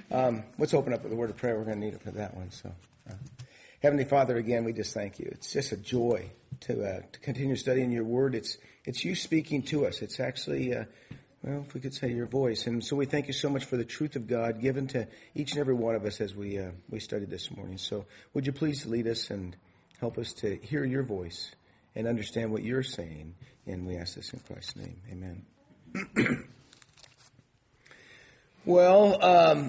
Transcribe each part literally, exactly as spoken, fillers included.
Um, let's open up with a word of prayer. We're going to need it for that one. So, uh, Heavenly Father, again, we just thank you. It's just a joy to uh, to continue studying your word. It's it's you speaking to us. It's actually, uh, well, if we could say your voice. And so we thank you so much for the truth of God given to each and every one of us as we uh, we studied this morning. So would you please lead us and help us to hear your voice and understand what you're saying. And we ask this in Christ's name. Amen. Well, um,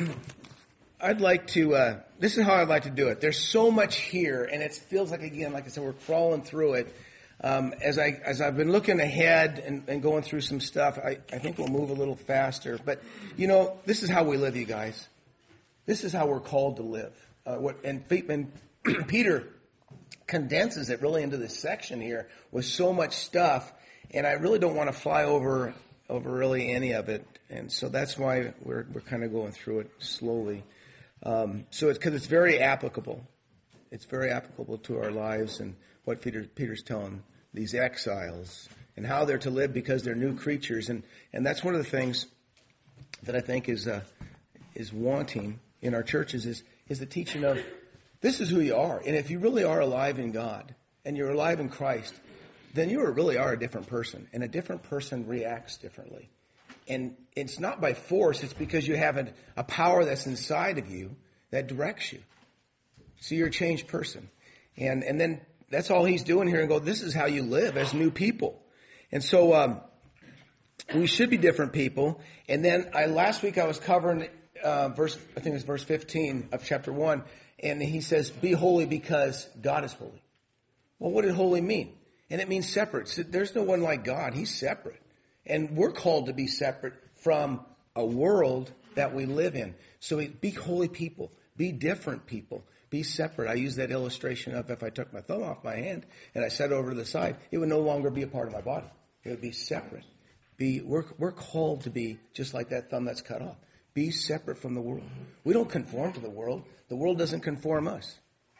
I'd like to, uh, this is how I'd like to do it. There's so much here, and it feels like, again, like I said, we're crawling through it. Um, as I, as I've been looking ahead and, and going through some stuff, I, I think we'll move a little faster. But, you know, this is how we live, you guys. This is how we're called to live. Uh, what, and, and Peter condenses it really into this section here with so much stuff, and I really don't want to fly over over really any of it, and so that's why we're we're kind of going through it slowly. Um, so it's because it's very applicable. It's very applicable to our lives and what Peter Peter's telling these exiles and how they're to live because they're new creatures, and and that's one of the things that I think is uh, is wanting in our churches is is the teaching of this is who you are, and if you really are alive in God and you're alive in Christ, then you really are a different person, and a different person reacts differently. And it's not by force, it's because you have a, a power that's inside of you that directs you. So you're a changed person. And and then that's all he's doing here, and go, this is how you live as new people. And so um, we should be different people. And then I last week I was covering uh, verse, I think it's verse fifteen of chapter one, and he says, be holy because God is holy. Well, what did holy mean? And it means separate. So there's no one like God. He's separate. And we're called to be separate from a world that we live in. So we, be holy people. Be different people. Be separate. I use that illustration of if I took my thumb off my hand and I set it over to the side, it would no longer be a part of my body. It would be separate. Be, we're, we're called to be just like that thumb that's cut off. Be separate from the world. We don't conform to the world. The world doesn't conform us.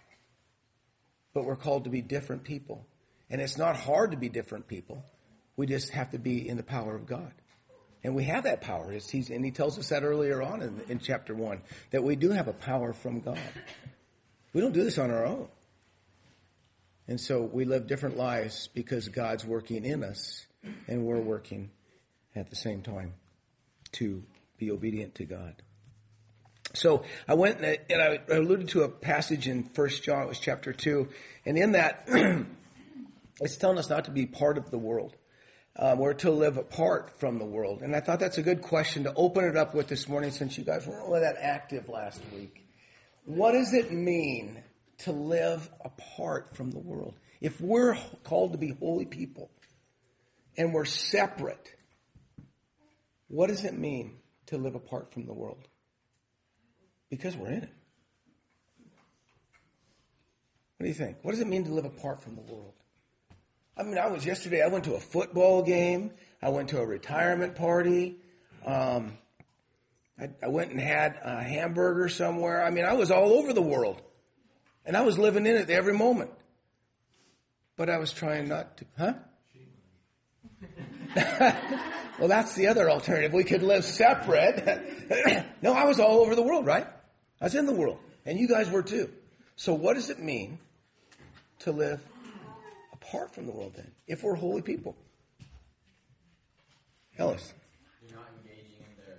But we're called to be different people. And it's not hard to be different people. We just have to be in the power of God. And we have that power. It's, he's, and he tells us that earlier on in, in chapter one, that we do have a power from God. We don't do this on our own. And so we live different lives because God's working in us, and we're working at the same time to be obedient to God. So I went and I, and I alluded to a passage in First John, it was chapter two, and in that it's telling us not to be part of the world. Um, we're to live apart from the world. And I thought that's a good question to open it up with this morning since you guys weren't really that active last week. What does it mean to live apart from the world? If we're called to be holy people and we're separate, what does it mean to live apart from the world? Because we're in it. What do you think? What does it mean to live apart from the world? I mean, I was yesterday, I went to a football game. I went to a retirement party. Um, I, I went and had a hamburger somewhere. I mean, I was all over the world. And I was living in it every moment. But I was trying not to, huh? Well, that's the other alternative. We could live separate. No, I was all over the world, right? I was in the world. And you guys were too. So what does it mean to live apart from the world then, if we're holy people? Ellis. You're not engaging in their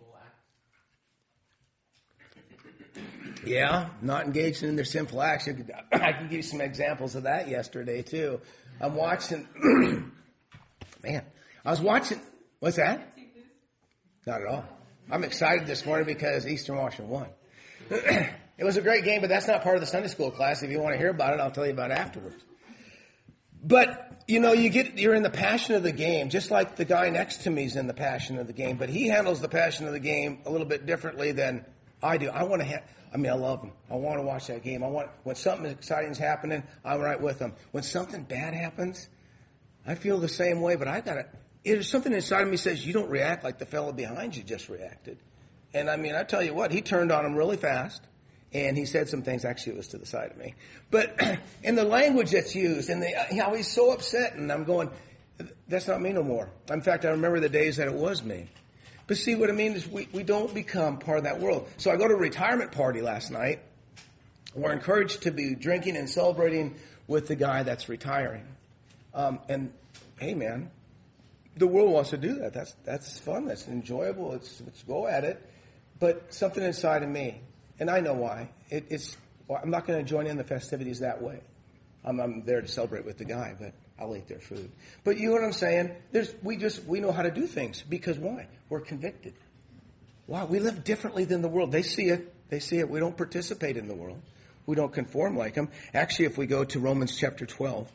sinful acts? Yeah, not engaged in their sinful acts. I can give you some examples of that yesterday too. I'm watching, man, I was watching, what's that? Not at all. I'm excited this morning because Eastern Washington won. It was a great game, but that's not part of the Sunday school class. If you want to hear about it, I'll tell you about it afterwards. But, you know, you get, you're in the passion of the game, just like the guy next to me is in the passion of the game, but he handles the passion of the game a little bit differently than I do. I want to, ha- I mean, I love him. I want to watch that game. I want, when something exciting is happening, I'm right with them. When something bad happens, I feel the same way, but I got to, there's something inside of me says, you don't react like the fellow behind you just reacted. And I mean, I tell you what, he turned on him really fast. And he said some things, actually it was to the side of me. But in the language that's used, and the, you know, he's so upset, and I'm going, that's not me no more. In fact, I remember the days that it was me. But see, what I mean is we, we don't become part of that world. So I go to a retirement party last night. We're encouraged to be drinking and celebrating with the guy that's retiring. Um, and, hey, man, the world wants to do that. That's that's fun. That's enjoyable. Let's, let's go at it. But something inside of me, and I know why, it, it's well, I'm not going to join in the festivities that way. I'm, I'm there to celebrate with the guy, but I'll eat their food. But you know what I'm saying? There's we just we know how to do things because why? We're convicted. Why? We live differently than the world. They see it. They see it. We don't participate in the world. We don't conform like them. Actually, if we go to Romans chapter twelve,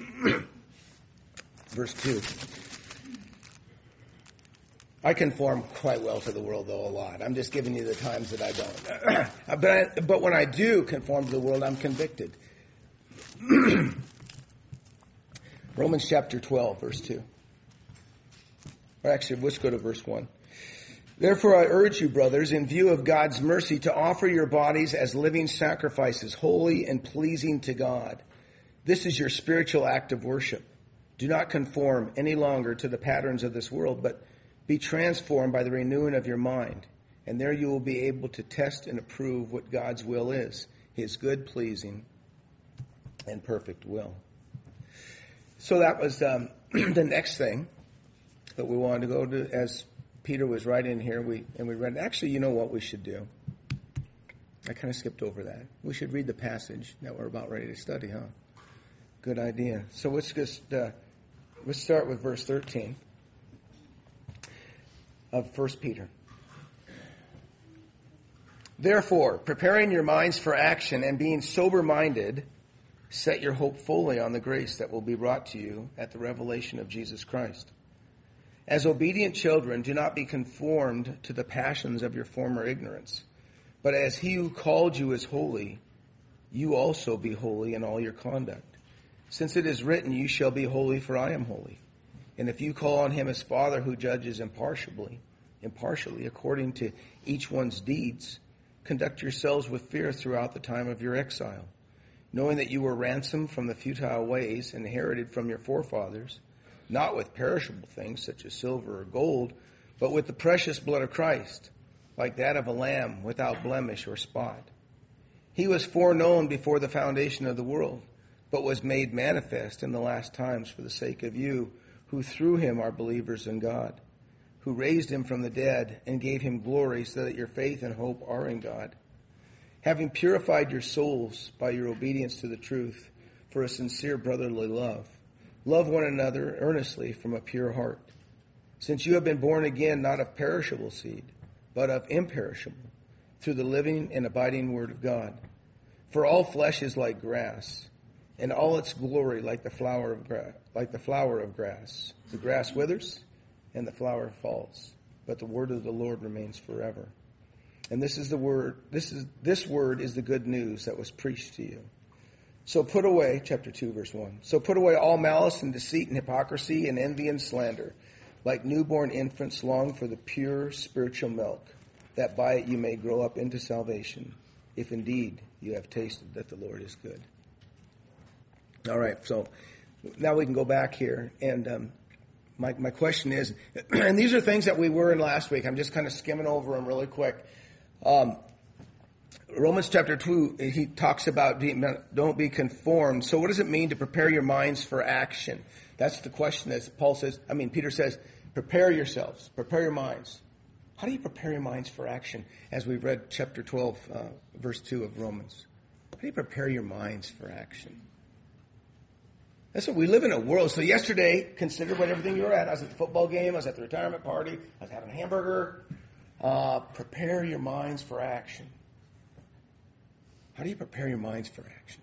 verse two. I conform quite well to the world, though, a lot. I'm just giving you the times that I don't. but, I, but when I do conform to the world, I'm convicted. Romans chapter twelve, verse two. Or actually, let's go to verse one. Therefore, I urge you, brothers, in view of God's mercy, to offer your bodies as living sacrifices, holy and pleasing to God. This is your spiritual act of worship. Do not conform any longer to the patterns of this world, but be transformed by the renewing of your mind. And there you will be able to test and approve what God's will is, his good, pleasing, and perfect will. So that was um, the next thing that we wanted to go to. As Peter was writing here, we and we read, actually, you know what we should do? I kind of skipped over that. We should read the passage that we're about ready to study, huh? Good idea. So let's just, uh, let's start with verse thirteen of First Peter. Therefore, preparing your minds for action and being sober-minded, set your hope fully on the grace that will be brought to you at the revelation of Jesus Christ. As obedient children, do not be conformed to the passions of your former ignorance, but as he who called you is holy, you also be holy in all your conduct. Since it is written, you shall be holy, for I am holy. And if you call on him as Father who judges impartially, impartially according to each one's deeds, conduct yourselves with fear throughout the time of your exile, knowing that you were ransomed from the futile ways inherited from your forefathers, not with perishable things such as silver or gold, but with the precious blood of Christ, like that of a lamb without blemish or spot. He was foreknown before the foundation of the world, but was made manifest in the last times for the sake of you, who through him are believers in God, who raised him from the dead and gave him glory, so that your faith and hope are in God. Having purified your souls by your obedience to the truth for a sincere brotherly love, love one another earnestly from a pure heart, since you have been born again, not of perishable seed, but of imperishable, through the living and abiding word of God. For all flesh is like grass, and all its glory like the flower of grass, like the flower of grass. The grass withers, and the flower falls, but the word of the Lord remains forever. And this is the word. This is this word is the good news that was preached to you. So put away, chapter two, verse one. So put away all malice and deceit and hypocrisy and envy and slander, like newborn infants long for the pure spiritual milk, that by it you may grow up into salvation, if indeed you have tasted that the Lord is good. All right, so now we can go back here, and um, my my question is, and these are things that we were in last week. I'm just kind of skimming over them really quick. Um, Romans chapter two, he talks about being, don't be conformed. So what does it mean to prepare your minds for action? That's the question that Paul says. I mean, Peter says, prepare yourselves, prepare your minds. How do you prepare your minds for action? As we've read chapter twelve, uh, verse two of Romans. How do you prepare your minds for action? That's what we live in a world. So yesterday, consider what everything you were at. I was at the football game. I was at the retirement party. I was having a hamburger. Uh, prepare your minds for action. How do you prepare your minds for action?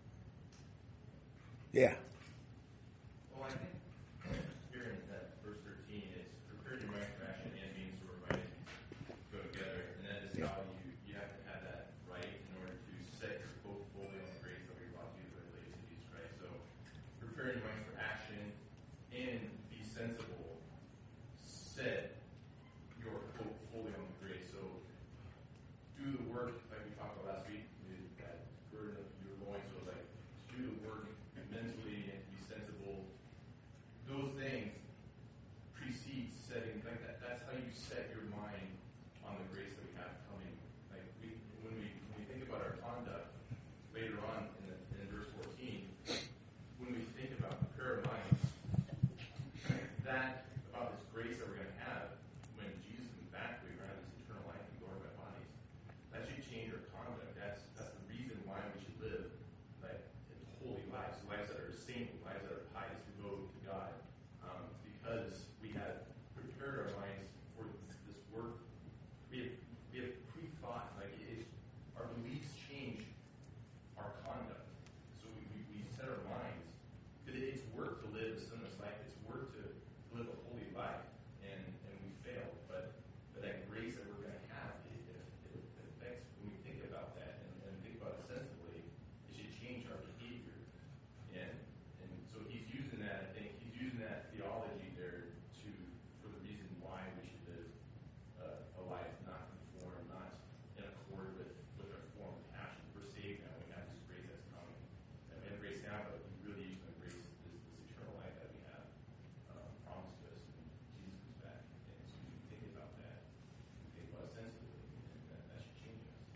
Yeah. Well, I think here in that verse thirteen is prepare your mind for action and being sober-minded go together. And that is Yeah. how you, you have to have that right in order to set your hope fully on the grace that we brought to you through the revelation of Jesus Christ. So prepare your minds for action and be sensible. Set your hope fully on the grace. So do the work like we talked about last week. That burden of your loins. So like do the work mentally and be sensible. Those things precede setting like that. That's how you set your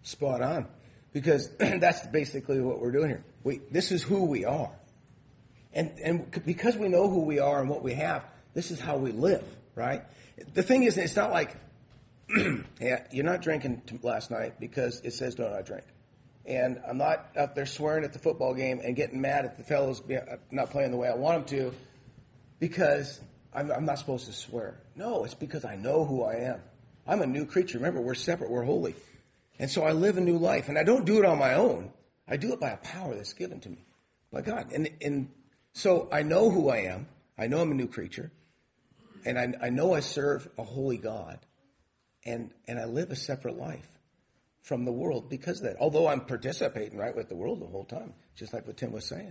Spot on. Because that's basically what we're doing here. We, this is who we are. And, and because we know who we are and what we have, this is how we live, right? The thing is, it's not like, yeah, you're not drinking t- last night because it says do not drink. And I'm not out there swearing at the football game and getting mad at the fellows not playing the way I want them to because I'm, I'm not supposed to swear. No, it's because I know who I am. I'm a new creature. Remember, we're separate. We're holy. And so I live a new life. And I don't do it on my own. I do it by a power that's given to me by God. And, and so I know who I am. I know I'm a new creature. And I, I know I serve a holy God. And, and I live a separate life from the world because of that. Although I'm participating right with the world the whole time, just like what Tim was saying.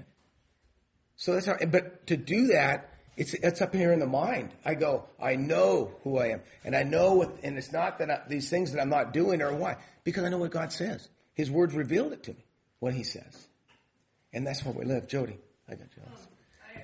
So that's how, but to do that, it's, it's up here in the mind. I go, I know who I am. And I know what, and it's not that I, these things that I'm not doing are why. Because I know what God says. His word revealed it to me, what he says. And that's where we live. Jody, I got you. Um, I,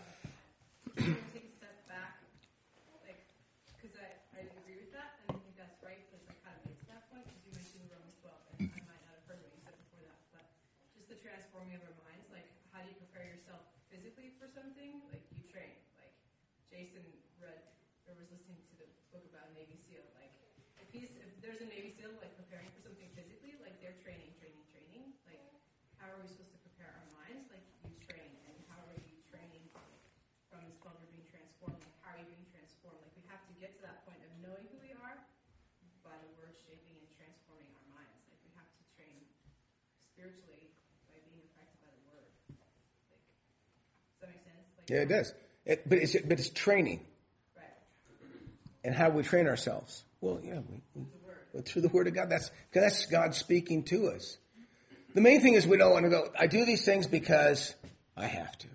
uh, take a step back, like, because I, I agree with that, and I think that's right, because I kind of made to that point, because you mentioned Romans twelve, and I might not have heard what you said before that, but just the transforming of our minds, like, how do you prepare yourself physically for something? Like, you train. Like, Jason read, or was listening to the book about a Navy SEAL, like, if he's, if there's a Navy SEAL, like, preparing for something physically, like, they're training, training, training, like, how are we supposed to prepare our minds? Like, you train, and how are you training from this point of being transformed? Like, how are you being transformed? Like, we have to get to that point of knowing who we are by the word shaping and transforming our minds. Like, we have to train spiritually by being affected by the word. Like, does that make sense? Like, Yeah, it does. It, but it's but it's training. right. And how we train ourselves. Well, yeah, we, we, well, through the word of God. That's because that's God speaking to us. The main thing is we don't want to go, I do these things because I have to.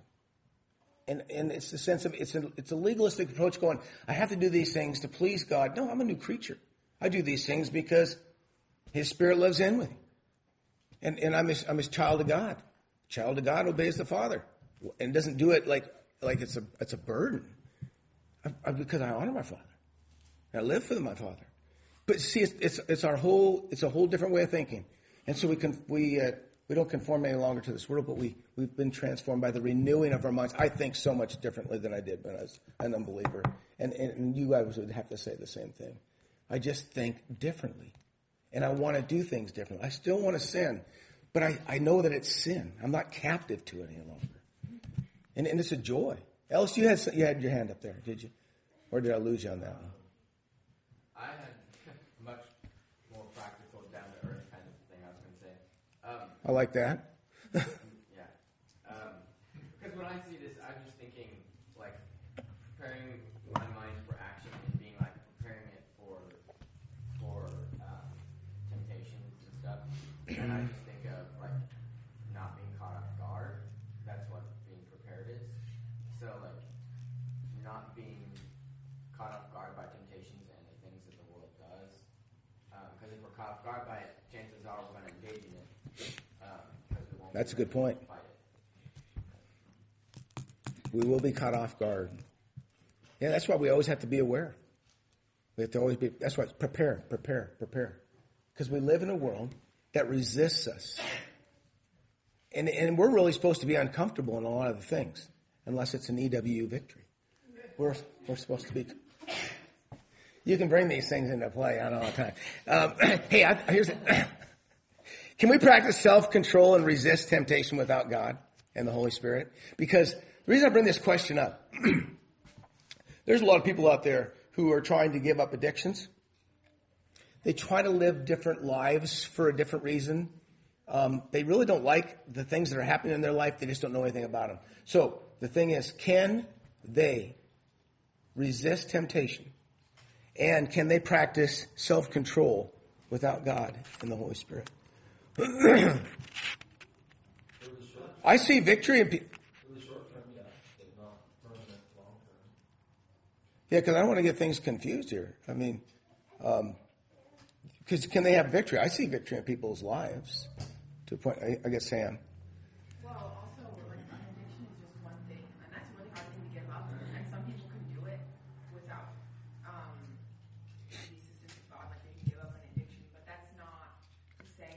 And and it's the sense of, it's a, it's a legalistic approach going, I have to do these things to please God. No, I'm a new creature. I do these things because his spirit lives in me. And and I'm his, I'm his child of God. Child of God obeys the Father. And doesn't do it like like it's a it's a burden. I, I, because I honor my Father. I live for my Father. But see, it's, it's it's our whole it's a whole different way of thinking. And so we can we uh, we don't conform any longer to this world, but we we've been transformed by the renewing of our minds. I think so much differently than I did when I was an unbeliever, and and you guys would have to say the same thing. I just think differently, and I want to do things differently. I still want to sin, but I, I know that it's sin. I'm not captive to it any longer, and and it's a joy. Alice, you had you had your hand up there, did you, or did I lose you on that one? I had much more practical, down to earth kind of thing I was going to say. Um, I like that. yeah. Um, because when I see this, I'm just thinking, like, preparing my mind for action and being, like, preparing it for for um, temptations and stuff. And I just think of, like, not being caught off guard. That's what being prepared is. So, like, not being caught off guard by temptations and the things that the world does. Because um, if we're caught off guard by it, chances are we're going to engage in it. Um, we won't That's a good point. fight it. We will be caught off guard. Yeah, that's why we always have to be aware. We have to always be, that's why, prepare, prepare, prepare. Because we live in a world that resists us. And, and we're really supposed to be uncomfortable in a lot of the things, unless it's an E W U victory. We're, we're supposed to be. You can bring these things into play on all the time. Um, hey, I, here's it. Can we practice self-control and resist temptation without God and the Holy Spirit? Because the reason I bring this question up, there's a lot of people out there who are trying to give up addictions. They try to live different lives for a different reason. Um, they really don't like the things that are happening in their life. They just don't know anything about them. So the thing is, can they resist temptation? And can they practice self-control without God and the Holy Spirit? I see victory in people. Yeah, because I don't want to get things confused here. I mean, because um, can they have victory? I see victory in people's lives. To a point, I, I guess Sam. Well, also, like, addiction is just one thing, and that's a really hard thing to give up. And some people can do it without um, the assistance of God, like they can give up an addiction. But that's not to say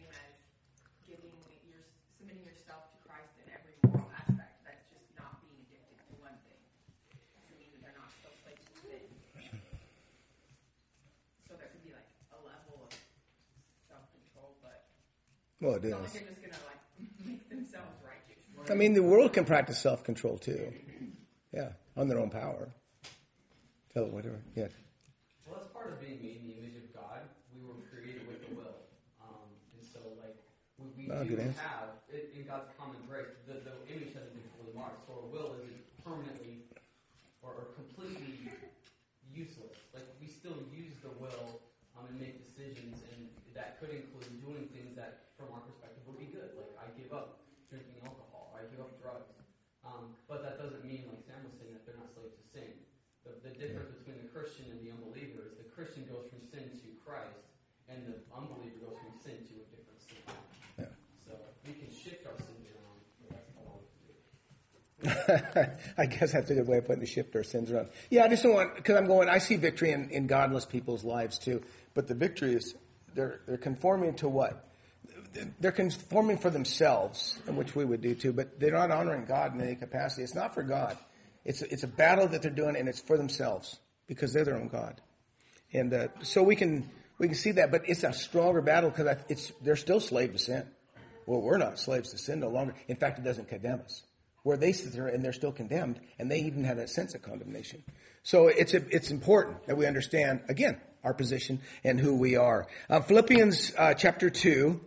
Well, it It's not is. like they're just gonna like make themselves righteous. I mean, the world can practice self-control too. Yeah, on their own power. Tell it whatever. Yeah. Well, that's part of being made in the image of God. We were created with a will. Um, and so, like, we, we Oh, do good answer. have, in in God's common grace, the, the image hasn't been fully marked. So our will isn't permanently or, or completely useless. Like, we still use the will um, and make decisions, and that could include doing things that, from our perspective, would be good. Like, I give up drinking alcohol, or I give up drugs. Um, but that doesn't mean, like Sam was saying, that they're not slaves to sin. The, the difference between the Christian and the unbeliever is the Christian goes from sin to Christ, and the unbeliever goes from sin to a different sin. Yeah. So we can shift our sins around, but that's all we can do. I guess that's a good way of putting the shift our sins around. Yeah, I just don't want, because I'm going, I see victory in, in godless people's lives too. But the victory is, they're, they're conforming to what? They're conforming for themselves, which we would do too, but they're not honoring God in any capacity. It's not for God. It's a, it's a battle that they're doing, and it's for themselves because they're their own God. And uh, so we can we can see that, but it's a stronger battle because it's they're still slave to sin. Well, we're not slaves to sin no longer. In fact, it doesn't condemn us. Where they sit there and they're still condemned, and they even have that sense of condemnation. So it's a, it's important that we understand again our position and who we are. Uh, Philippians uh, chapter two.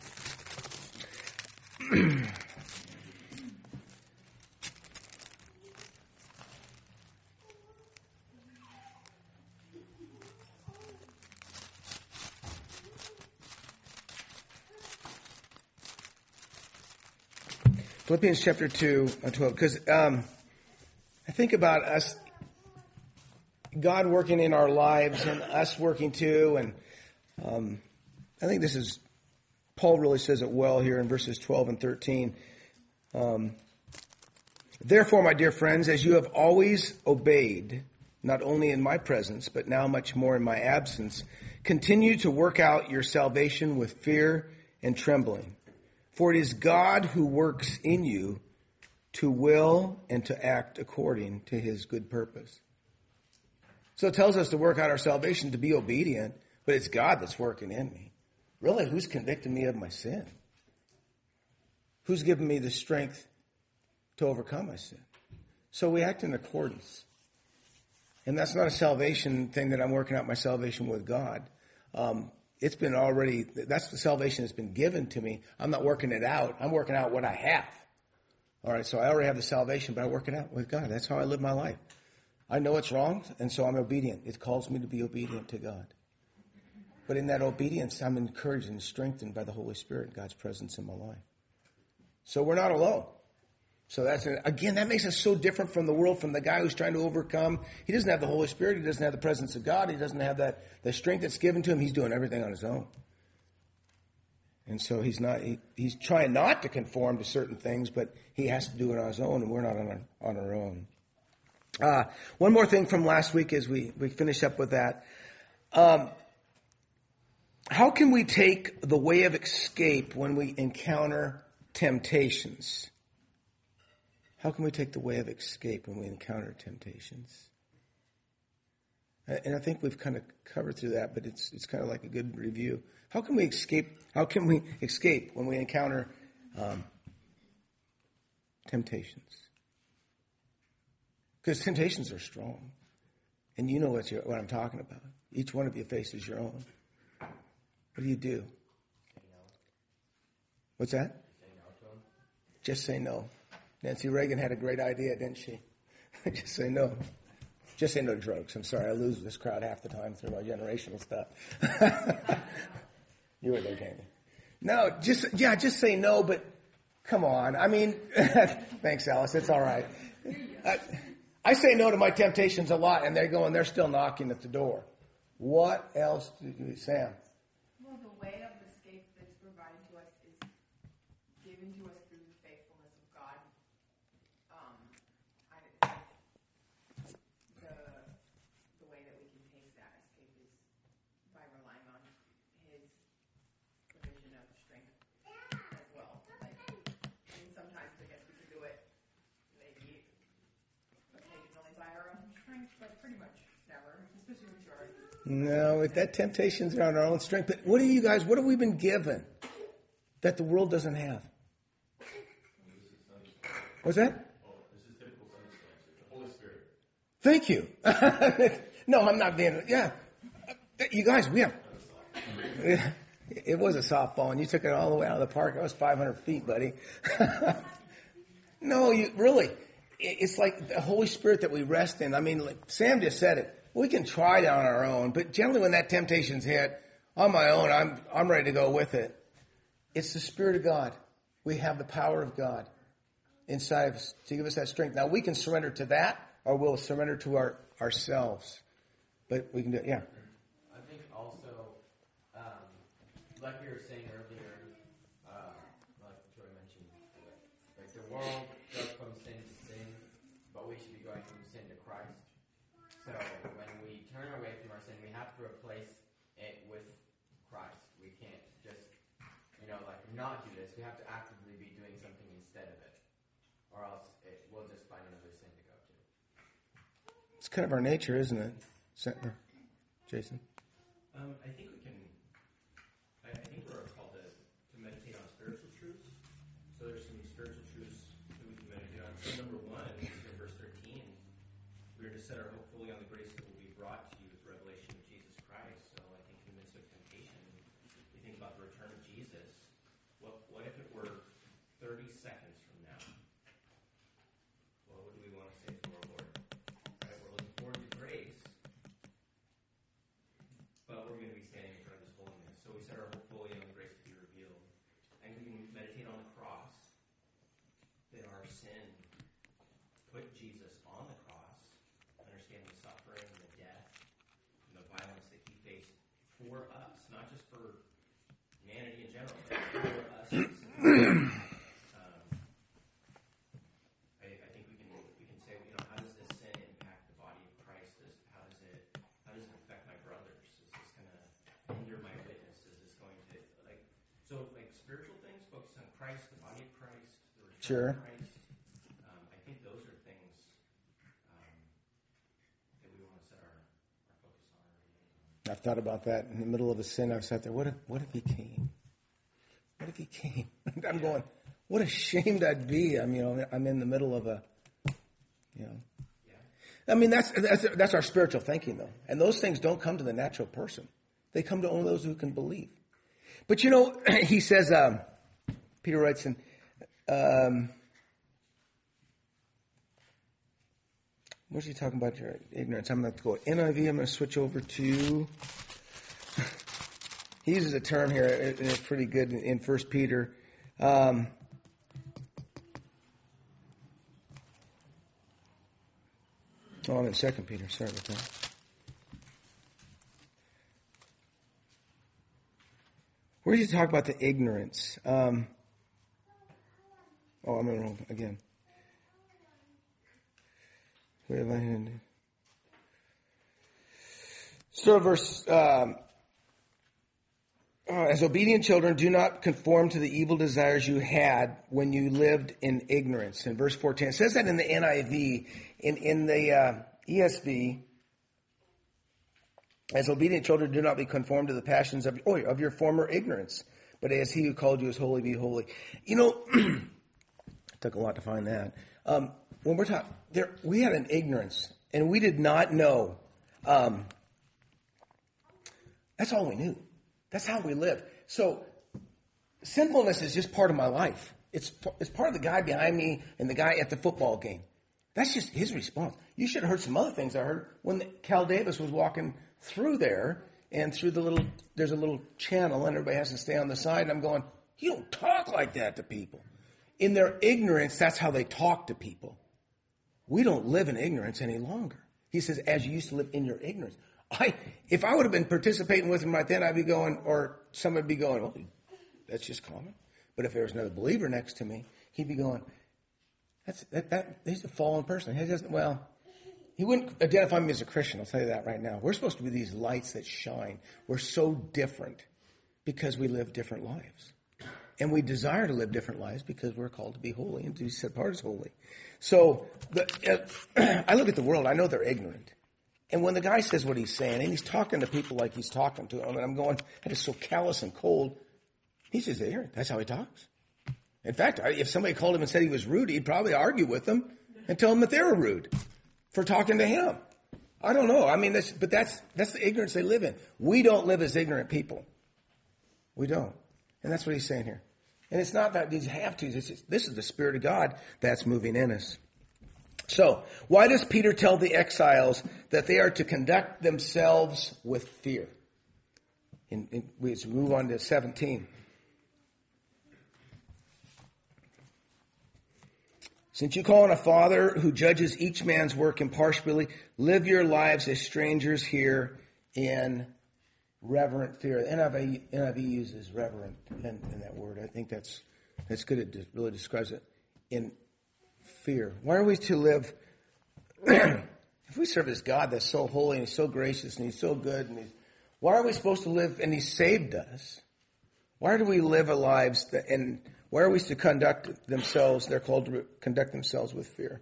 Philippians chapter two, twelve, because um, I think about us, God working in our lives and us working too, and um, I think this is, Paul really says it well here in verses twelve and thirteen. Um, Therefore, my dear friends, as you have always obeyed, not only in my presence, but now much more in my absence, continue to work out your salvation with fear and trembling. For it is God who works in you to will and to act according to his good purpose. So it tells us to work out our salvation, to be obedient, but it's God that's working in me. Really, who's convicting me of my sin? Who's giving me the strength to overcome my sin? So we act in accordance. And that's not a salvation thing that I'm working out my salvation with God. Um, It's been already, that's the salvation that's been given to me. I'm not working it out. I'm working out what I have. All right, so I already have the salvation, but I work it out with God. That's how I live my life. I know it's wrong, and so I'm obedient. It calls me to be obedient to God. But in that obedience, I'm encouraged and strengthened by the Holy Spirit and God's presence in my life. So we're not alone. So that's, again, that makes us so different from the world, from the guy who's trying to overcome. He doesn't have the Holy Spirit. He doesn't have the presence of God. He doesn't have that, the strength that's given to him. He's doing everything on his own. And so he's not, he, he's trying not to conform to certain things, but he has to do it on his own, and we're not on our, on our own. Uh, one more thing from last week as we, we finish up with that. Um, how can we take the way of escape when we encounter temptations? How can we take the way of escape when we encounter temptations? And I think we've kind of covered through that, but it's it's kind of like a good review. How can we escape? How can we escape when we encounter um, temptations? Because temptations are strong, and you know what, you're, what I'm talking about. Each one of you faces your own. What do you do? What's that? Just say no. Nancy Reagan had a great idea, didn't she? Just say no. Just say no to drugs. I'm sorry, I lose this crowd half the time through my generational stuff. You were there, Candy. No, just, yeah, just say no, but come on. I mean, thanks, Alice. It's all right. I, I say no to my temptations a lot, and they go and they're still knocking at the door. What else do you, Sam? Well, the way of escape that's provided to us is given to us through the faithfulness of God. Um, I, the the way that we can take that escape is by relying on His provision of strength as well. Like, I mean, sometimes I guess we can do it maybe occasionally by our own strength, but pretty much never, especially with majority. No, if that temptation's on our own strength. But what do you guys, what have we been given? that the world doesn't have. What's that? Thank you. No, I'm not being, yeah. You guys, we have, it was a softball and you took it all the way out of the park. That was five hundred feet, buddy. No, you really, it's like the Holy Spirit that we rest in. I mean, like Sam just said it. We can try it on our own, but generally when that temptation's hit, on my own, I'm, I'm ready to go with it. It's the Spirit of God. We have the power of God inside of us to give us that strength. Now we can surrender to that, or we'll surrender to our, ourselves. But we can do it, yeah. I think also, um, like you were saying earlier, uh, like Troy mentioned, like the world goes from sin to sin, but we should be going from sin to Christ. So when we turn away from our sin, we have to replace it with Christ. We can't just, you know, like not do this. We have to actively be doing something instead of it, or else it, we'll just find another sin to go to. It's kind of our nature, isn't it? Jason? Um, I think we can, I, I think we're called to, to meditate on spiritual truths. So there's some spiritual truths that we can meditate on. So number one, in verse thirteen, we are to set our hope fully on the grace that will be brought to you with the revelation of Jesus Christ. So I think in the midst of temptation, we think about the return of Jesus. What, what if it were thirty seconds from now? What would we want to say to our Lord? Right, we're looking forward to grace. But we're going to be standing in front of His holiness. So we set our hope fully on the grace to be revealed. And we can meditate on the cross, that our sin put Jesus on the cross, understand the suffering and the death and the violence that He faced for us, not just for humanity in general, but for us. um, I, I think we can we can say, you know, how does this sin impact the body of Christ? Does, how does it how does it affect my brothers? Is this going to hinder my witness? Is this going to like so like spiritual things focus on Christ, the body of Christ, the return Sure. of Christ. Um, I think those are things um, that we want to set our, our focus on. I've thought about that in the middle of a sin. I've sat there, what if, what if He came? What if He came? I'm going, what ashamed I'd be. I'm, you know, I'm in the middle of a, you know. I mean, that's, that's, that's our spiritual thinking, though. And those things don't come to the natural person. They come to only those who can believe. But, you know, he says, um, Peter writes in, um, where's he talking about your ignorance? I'm going to go N I V. I'm going to switch over to, he uses a term here, and it's pretty good in First Peter. Um, oh, I'm in Second Peter. Sorry about that. Where does he talk about the ignorance? Um, oh, I'm in the wrong again. Where have I ended? So, verse. Um, Uh, as obedient children, do not conform to the evil desires you had when you lived in ignorance. In verse fourteen, it says that in the N I V. In, in the uh, E S V, as obedient children, do not be conformed to the passions of, oh, of your former ignorance, but as He who called you is holy, be holy. You know, it took a lot to find that. Um, when we're talking, there, we had an ignorance, and we did not know. Um, that's all we knew. That's how we live. So sinfulness is just part of my life. It's it's part of the guy behind me and the guy at the football game. That's just his response. You should have heard some other things I heard when the, Cal Davis was walking through there and through the little, there's a little channel and everybody has to stay on the side. And I'm going, you don't talk like that to people. In their ignorance, that's how they talk to people. We don't live in ignorance any longer. He says, as you used to live in your ignorance. I, if I would have been participating with him right then, I'd be going, or someone would be going, well, that's just common. But if there was another believer next to me, he'd be going, that's, that, that, he's a fallen person. He doesn't, well, he wouldn't identify me as a Christian. I'll tell you that right now. We're supposed to be these lights that shine. We're so different because we live different lives. And we desire to live different lives because we're called to be holy and to be set apart as holy. So the, uh, I look at the world. I know they're ignorant. And when the guy says what he's saying, and he's talking to people like he's talking to them, and I'm going, that is so callous and cold. He's just ignorant. That's how he talks. In fact, if somebody called him and said he was rude, he'd probably argue with them and tell them that they were rude for talking to him. I don't know. I mean, that's, but that's, that's the ignorance they live in. We don't live as ignorant people. We don't. And that's what he's saying here. And it's not that these have to. This is, this is the Spirit of God that's moving in us. So, why does Peter tell the exiles that they are to conduct themselves with fear? In, in, we move on to seventeen. Since you call on a Father who judges each man's work impartially, live your lives as strangers here in reverent fear. N I V, N I V uses reverent in, in that word. I think that's that's good. It really describes it. In fear. Why are we to live? If we serve this God that's so holy and he's so gracious and he's so good, and he's, why are we supposed to live? And he saved us. Why do we live our lives that, and why are we to conduct themselves? They're called to conduct themselves with fear.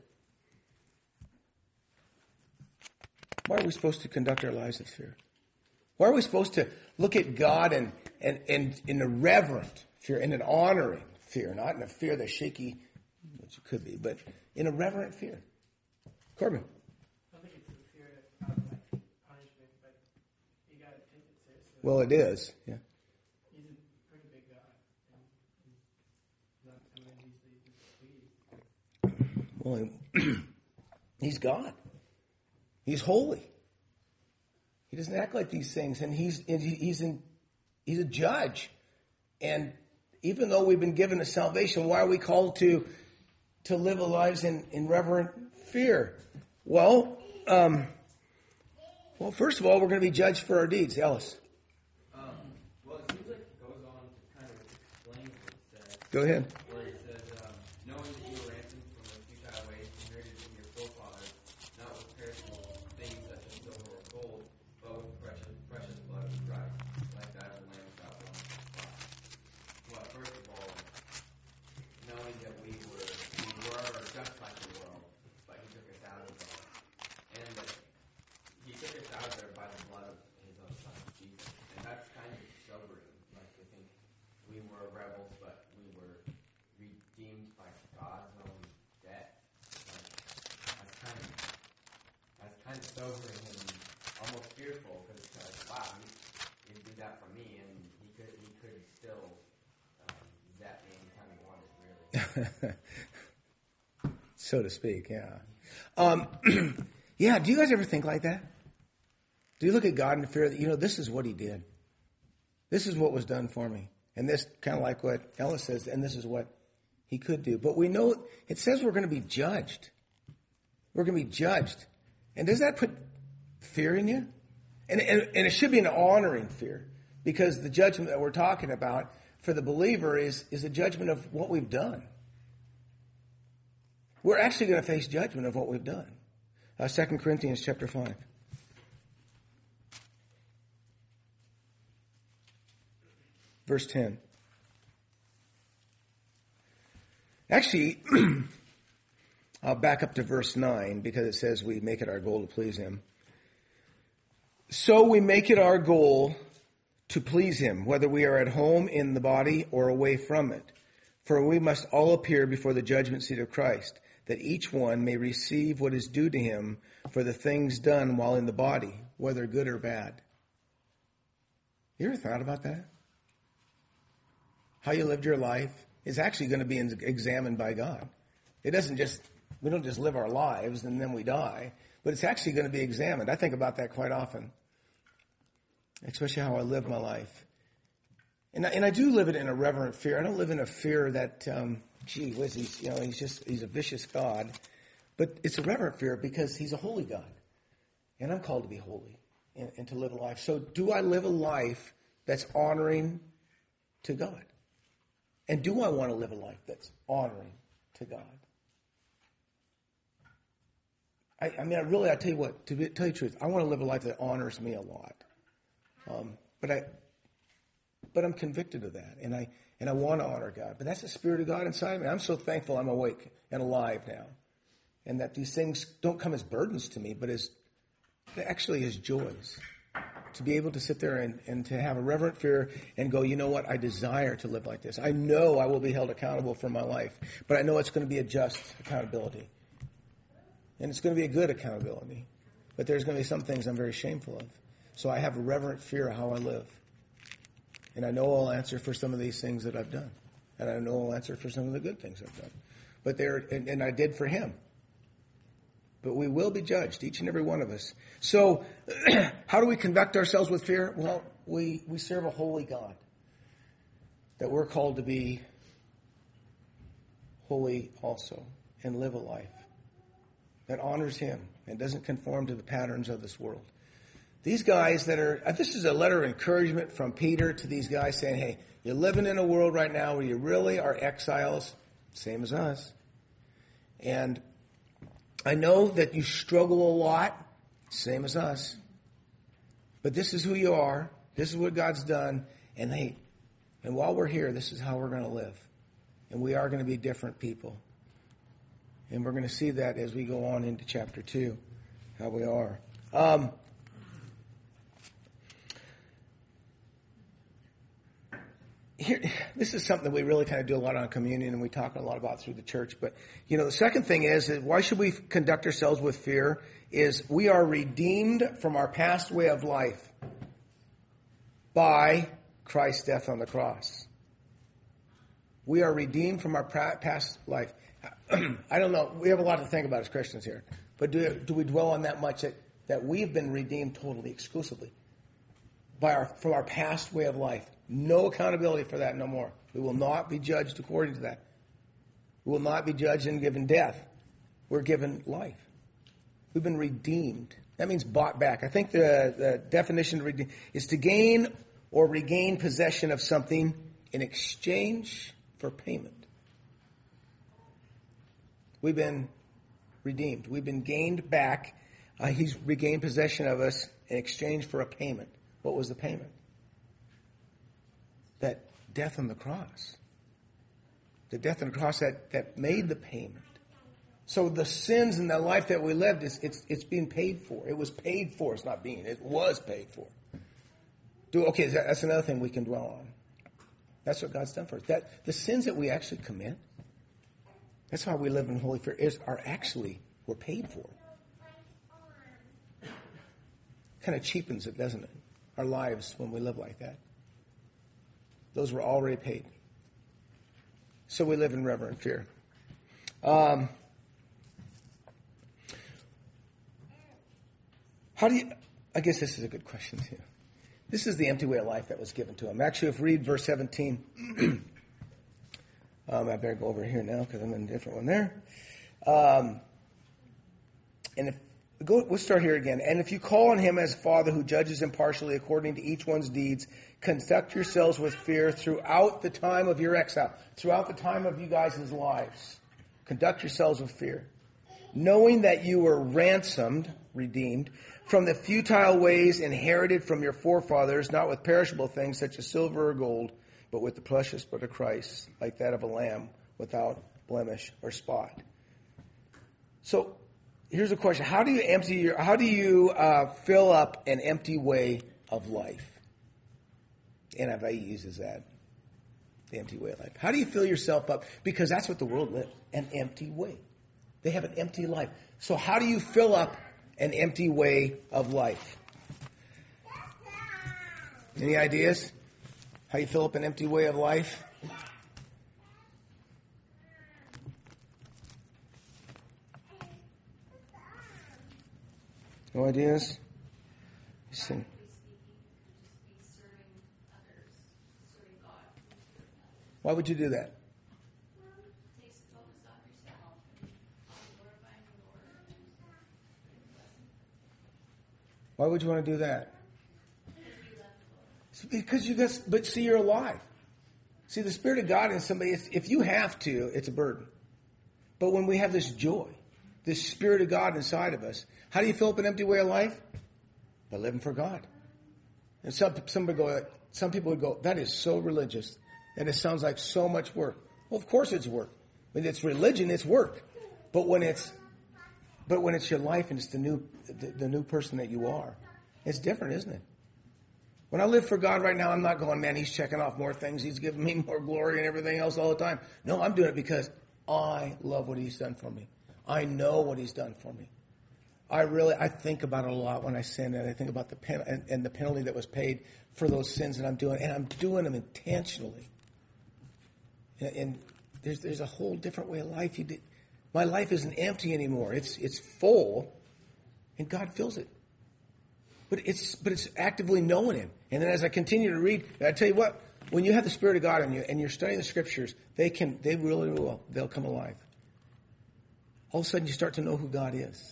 Why are we supposed to conduct our lives with fear? Why are we supposed to look at God and, and, and in a reverent fear, in an honoring fear, not in a fear that's shaky, which it could be, but in a reverent fear? Corbin. I think it's a fear of like punishment, but you got to take it seriously. Well, it is, yeah. He's a pretty big God, and he's not something easily displeased. Well, he's God. He's holy. He doesn't act like these things, and he's he's in he's a judge. And even though we've been given a salvation, why are we called to to live our lives in, in reverent fear? Well, um, well, first of all, we're going to be judged for our deeds. Ellis. Um, well, it seems like it goes on to kind of explain what it says. Go ahead. Where it says, um, knowing that you were ransomed from the futile ways inherited from your forefathers, not with perishable things such as silver or gold, but with precious, precious blood of Christ, like that of the Lamb without one spot. Well, first of all, knowing that we were we were just like the world, but He took us out of it, and that He took us out of there by the blood of His own Son, Jesus, and that's kind of sobering. Like to think we were rebels, but we were redeemed by God's own death. Like, that's kind of that's kind of sobering and almost fearful because it's like, wow, he, he did that for me, and he could he could still um, zap me anytime he wanted, really. So to speak, yeah. Um, yeah, do you guys ever think like that? Do you look at God in fear that, you know, this is what he did. This is what was done for me. And this, kind of like what Ellis says, and this is what he could do. But we know, it says we're going to be judged. We're going to be judged. And does that put fear in you? And, and, and it should be an honoring fear, because the judgment that we're talking about for the believer is, is a judgment of what we've done. We're actually going to face judgment of what we've done. Uh, Second Corinthians chapter five. Verse ten. Actually, I'll back up to verse nine because it says we make it our goal to please him. So we make it our goal to please him, whether we are at home in the body or away from it. For we must all appear before the judgment seat of Christ, that each one may receive what is due to him for the things done while in the body, whether good or bad. You ever thought about that? How you lived your life is actually going to be examined by God. It doesn't just, we don't just live our lives and then we die, but it's actually going to be examined. I think about that quite often, especially how I live my life. And I, and I do live it in a reverent fear. I don't live in a fear that, um, gee whiz, he's, you know, he's just, he's a vicious God. But it's a reverent fear because he's a holy God. And I'm called to be holy and, and to live a life. So do I live a life that's honoring to God? And do I want to live a life that's honoring to God? I, I mean, I really, I tell you what, to be, tell you the truth, I want to live a life that honors me a lot. Um, but I, but I'm convicted of that, and I and I want to honor God. But that's the Spirit of God inside of me. I'm so thankful I'm awake and alive now, and that these things don't come as burdens to me, but as actually as joys. to be able to sit there and, and to have a reverent fear and go, you know what, I desire to live like this. I know I will be held accountable for my life, but I know it's going to be a just accountability. And it's going to be a good accountability. But there's going to be some things I'm very shameful of. So I have a reverent fear of how I live. And I know I'll answer for some of these things that I've done. And I know I'll answer for some of the good things I've done. But there, and, and I did for him. But we will be judged, each and every one of us. So how do we conduct ourselves with fear? Well, we, we serve a holy God. That we're called to be holy also and live a life that honors him and doesn't conform to the patterns of this world. These guys that are, this is a letter of encouragement from Peter to these guys saying, hey, you're living in a world right now where you really are exiles, same as us. And I know that you struggle a lot, same as us. But this is who you are. This is what God's done. And hey, and while we're here, this is how we're going to live. And we are going to be different people. And we're going to see that as we go on into chapter two, how we are. Um, Here, this is something that we really kind of do a lot on communion, and we talk a lot about through the church. But, you know, the second thing is, is why should we conduct ourselves with fear? Is we are redeemed from our past way of life by Christ's death on the cross. We are redeemed from our past life. I don't know. We have a lot to think about as Christians here. But do, do we dwell on that much that, that we've been redeemed totally, exclusively by our from our past way of life? No accountability for that no more. We will not be judged according to that. We will not be judged and given death. We're given life. We've been redeemed. That means bought back. I think the, the definition of redeem is to gain or regain possession of something in exchange for payment. We've been redeemed. We've been gained back. Uh, he's regained possession of us in exchange for a payment. What was the payment? That death on the cross. The death on the cross that, that made the payment. So the sins in the life that we lived, it's, it's, it's being paid for. It was paid for. It's not being. It was paid for. Do Okay, that's another thing we can dwell on. That's what God's done for us. That, the sins that we actually commit, that's how we live in holy fear, is, are actually, we're paid for. Kind of cheapens it, doesn't it? Our lives when we live like that. Those were already paid. So we live in reverent fear. Um, how do you, I guess this is a good question too. This is the empty way of life that was given to him. Actually, if we read verse seventeen, um, I better go over here now because I'm in a different one there. Um, and if Go, we'll start here again. And if you call on him as Father who judges impartially according to each one's deeds, conduct yourselves with fear throughout the time of your exile, throughout the time of you guys' lives. Conduct yourselves with fear. Knowing that you were ransomed, redeemed, from the futile ways inherited from your forefathers, not with perishable things such as silver or gold, but with the precious blood of Christ, like that of a lamb, without blemish or spot. So, here's a question. How do you empty your, how do you uh, fill up an empty way of life? N I V uses that. The empty way of life. How do you fill yourself up? Because that's what the world lives. An empty way. They have an empty life. So how do you fill up an empty way of life? Any ideas? How you fill up an empty way of life? No ideas? Listen. Why would you do that? Why would you want to do that? Because you just, but see, you're alive. See, the Spirit of God in somebody, if you have to, it's a burden. But when we have this joy, this Spirit of God inside of us, how do you fill up an empty way of life? By living for God. And some somebody go, some people would go, that is so religious, and it sounds like so much work. Well, of course it's work. When it's religion, it's work. But when it's, but when it's your life and it's the new, the, the new person that you are, it's different, isn't it? When I live for God right now, I'm not going, man, he's checking off more things. He's giving me more glory and everything else all the time. No, I'm doing it because I love what he's done for me. I know what he's done for me. I really, I think about it a lot when I sin, and I think about the pen and, and the penalty that was paid for those sins that I'm doing, and I'm doing them intentionally. And, and there's there's a whole different way of life. You did, my life isn't empty anymore. It's it's full, and God fills it. But it's but it's actively knowing him. And then as I continue to read, I tell you what, when you have the Spirit of God in you and you're studying the Scriptures, they can they really will they'll come alive. All of a sudden you start to know who God is.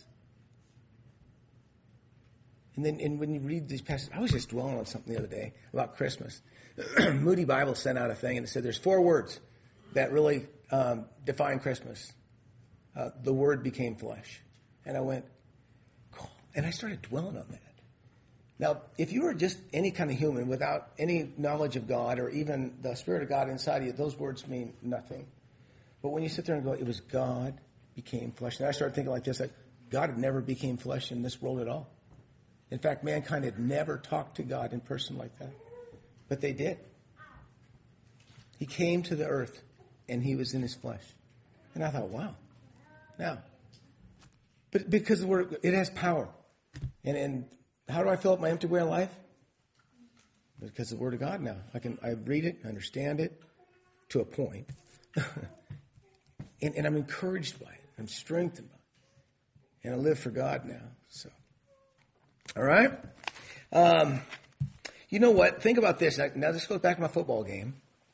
And then and when you read these passages, I was just dwelling on something the other day about Christmas. Moody Bible sent out a thing and it said there's four words that really um, define Christmas. Uh, the Word became flesh. And I went, cool. And I started dwelling on that. Now, if you were just any kind of human without any knowledge of God or even the Spirit of God inside of you, those words mean nothing. But when you sit there and go, it was God became flesh. And I started thinking like this, that God had never became flesh in this world at all. In fact, mankind had never talked to God in person like that. But they did. He came to the earth and he was in his flesh. And I thought, wow. Now, but because the word, it has power. And, and how do I fill up my empty way of life? Because of the Word of God now. I can I read it, understand it to a point. and, and I'm encouraged by it. I'm strengthened by it. And I live for God now. So, all right? Um, you know what? Think about this. Now this goes back to my football game.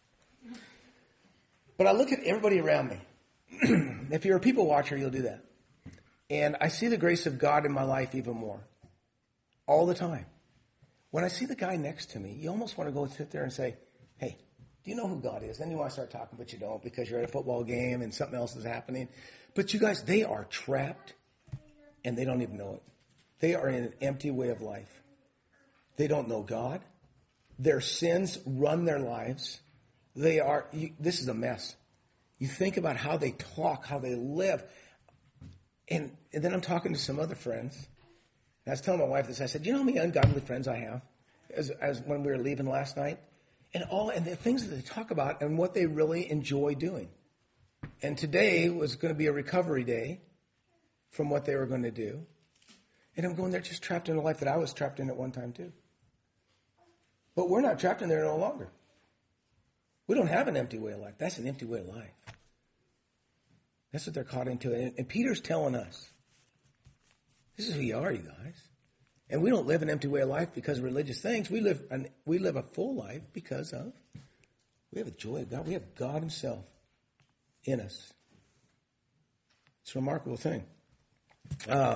But I look at everybody around me. If you're a people watcher, you'll do that. And I see the grace of God in my life even more. All the time. When I see the guy next to me, you almost want to go sit there and say, hey, do you know who God is? Then you want to start talking, but you don't because you're at a football game and something else is happening. But you guys, they are trapped and they don't even know it. They are in an empty way of life. They don't know God. Their sins run their lives. They are, you, this is a mess. You think about how they talk, how they live. And, and then I'm talking to some other friends. And I was telling my wife this. I said, you know how many ungodly friends I have? As, as when we were leaving last night? And all and the things that they talk about and what they really enjoy doing. And today was going to be a recovery day from what they were going to do. And I'm going, they're just trapped in a life that I was trapped in at one time too. But we're not trapped in there no longer. We don't have an empty way of life. That's an empty way of life. That's what they're caught into. And, and Peter's telling us, this is who you are, you guys. And we don't live an empty way of life because of religious things. We live an, we live a full life because of, we have a joy of God. We have God himself in us. It's a remarkable thing. Uh,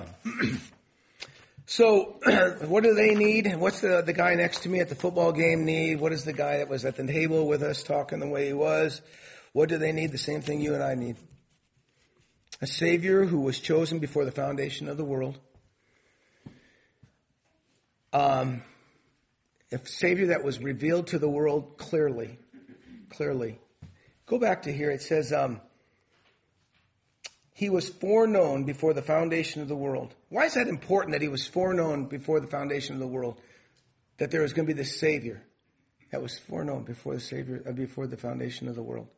so what do they need? What's the, the guy next to me at the football game need? What does the guy that was at the table with us talking the way he was? What do they need? The same thing you and I need. A Savior who was chosen before the foundation of the world. Um, a Savior that was revealed to the world clearly. Clearly. Go back to here. It says, um, he was foreknown before the foundation of the world. Why is that important that he was foreknown before the foundation of the world? That there was going to be this Savior that was foreknown before the Savior, uh, before the foundation of the world.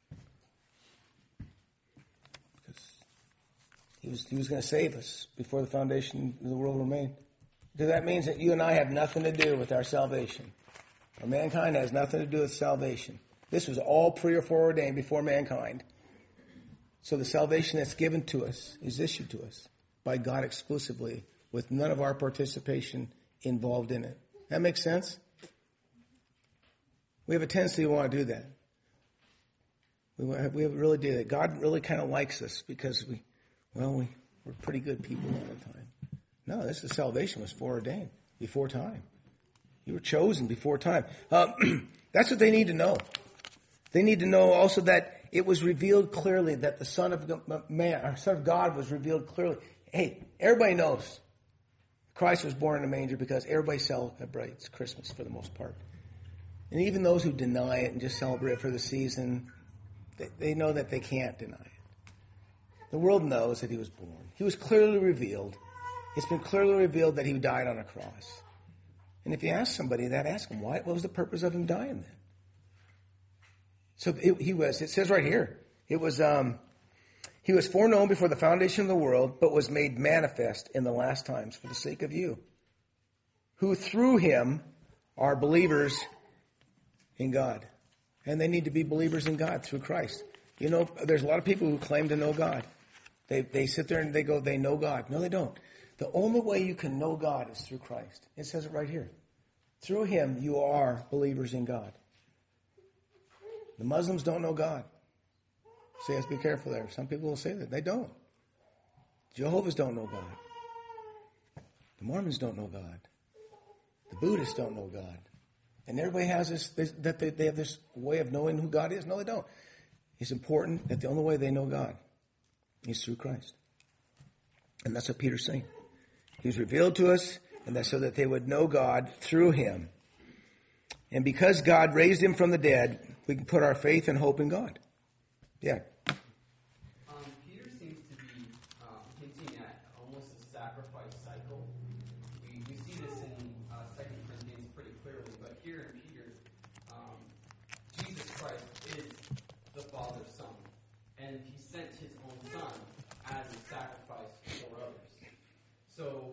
He was, he was going to save us before the foundation of the world were made. Because that means that you and I have nothing to do with our salvation. Or mankind has nothing to do with salvation. This was all pre or foreordained before mankind. So the salvation that's given to us is issued to us by God exclusively, with none of our participation involved in it. That makes sense? We have a tendency to want to do that. We, have, we really do that. God really kind of likes us because we, well, we, we're pretty good people all the time. No, this is salvation was foreordained before time. You were chosen before time. Uh, that's what they need to know. They need to know also that it was revealed clearly that the Son of Man, or Son of God, was revealed clearly. Hey, everybody knows Christ was born in a manger because everybody celebrates Christmas for the most part. And even those who deny it and just celebrate it for the season, they, they know that they can't deny it. The world knows that he was born. He was clearly revealed. It's been clearly revealed that he died on a cross. And if you ask somebody that, ask him, why? What was the purpose of him dying then? So it, he was, it says right here, it was, um, he was foreknown before the foundation of the world, but was made manifest in the last times for the sake of you, who through him are believers in God. And they need to be believers in God through Christ. You know, there's a lot of people who claim to know God. They they sit there and they go, they know God. No, they don't. The only way you can know God is through Christ. It says it right here. Through him, you are believers in God. The Muslims don't know God. So you have to be careful there. Some people will say that. They don't. Jehovah's don't know God. The Mormons don't know God. The Buddhists don't know God. And everybody has this, this that they, they have this way of knowing who God is. No, they don't. It's important that the only way they know God is through Christ. And that's what Peter's saying. He's revealed to us, and that's so that they would know God through him. And because God raised him from the dead, we can put our faith and hope in God. Yeah. Um, Peter seems to be um, hinting at almost a sacrifice cycle. We, we see this in uh, Second Corinthians pretty clearly, but here in Peter, um, Jesus Christ is the Father's Son, and he sent his own Son as a sacrifice for others. So,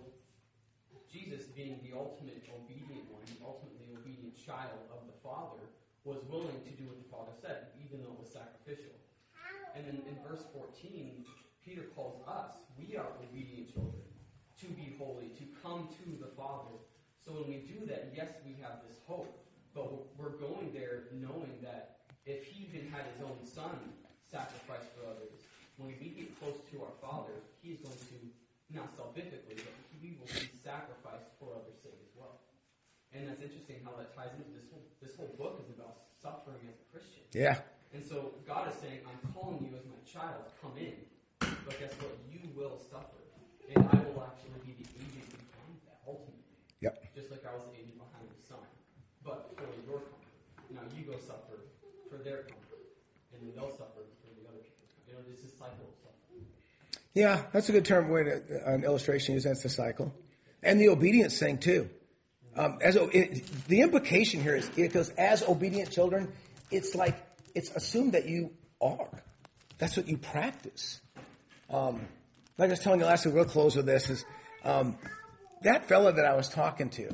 Jesus, being the ultimate obedient one, the ultimately obedient child of the Father, was willing to do what the Father said, even though it was sacrificial. And then in verse fourteen, Peter calls us, we are obedient children, to be holy, to come to the Father. So when we do that, yes, we have this hope, but we're going there knowing that if he even had his own Son sacrifice for others, when we get close to our Father, he's going to, not salvifically, but he will be sacrificed for others' sake as well. And that's interesting how that ties into this whole, this whole book is about suffering as a Christian. Yeah. And so God is saying, I'm calling you as my child, come in. But guess what? You will suffer. And I will actually be the agent behind that, ultimately. Yep. Just like I was the agent behind the Son. But for your comfort. Now you go suffer for their comfort. And then they'll suffer for the other people's comfort. You know, this is a cycle of suffering. Yeah, that's a good term, way to, an illustration is that's the cycle. And the obedience thing, too. Um, as it, the implication here is, it goes, as obedient children, it's like, it's assumed that you are. That's what you practice. Um, like I was telling you last week, we'll close with this, is um, that fella that I was talking to,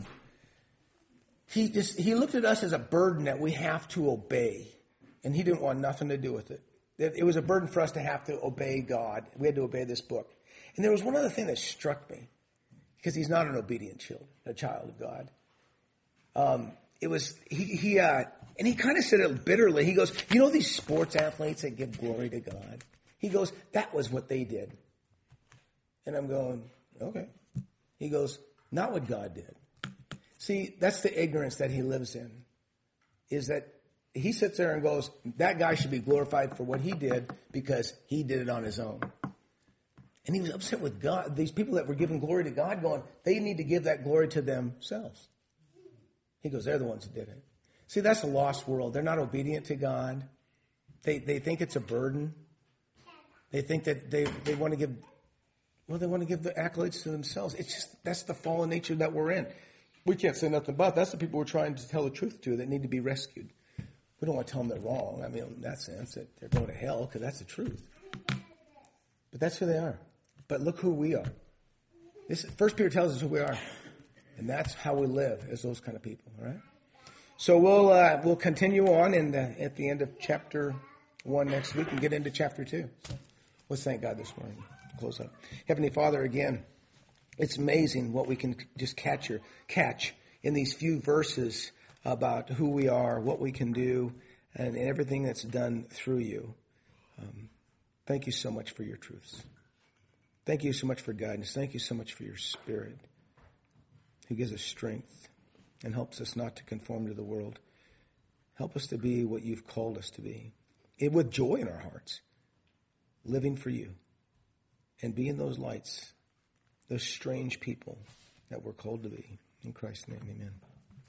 he just he looked at us as a burden that we have to obey. And he didn't want nothing to do with it. It, it was a burden for us to have to obey God. We had to obey this book. And there was one other thing that struck me, because he's not an obedient child, a child of God. Um, it was, he, he uh, and he kind of said it bitterly. He goes, you know these sports athletes that give glory to God? He goes, that was what they did. And I'm going, okay. He goes, not what God did. See, that's the ignorance that he lives in, is that he sits there and goes, that guy should be glorified for what he did because he did it on his own. And he was upset with God. These people that were giving glory to God going, they need to give that glory to themselves. He goes, they're the ones that did it. See, that's a lost world. They're not obedient to God. They they think it's a burden. They think that they, they want to give, well, they want to give the accolades to themselves. It's just, that's the fallen nature that we're in. We can't say nothing about it. That's the people we're trying to tell the truth to that need to be rescued. We don't want to tell them they're wrong. I mean, in that sense, that they're going to hell, because that's the truth. But that's who they are. But look who we are. This First Peter tells us who we are. And that's how we live, as those kind of people, all right? So we'll uh, we'll continue on in the, at the end of chapter one next week and get into chapter two. So let's thank God this morning. Close up. Heavenly Father, again, it's amazing what we can just catch or catch in these few verses about who we are, what we can do, and everything that's done through you. Um, thank you so much for your truths. Thank you so much for guidance. Thank you so much for your Spirit, who gives us strength and helps us not to conform to the world. Help us to be what you've called us to be, and with joy in our hearts, living for you, and being those lights, those strange people that we're called to be. In Christ's name, amen.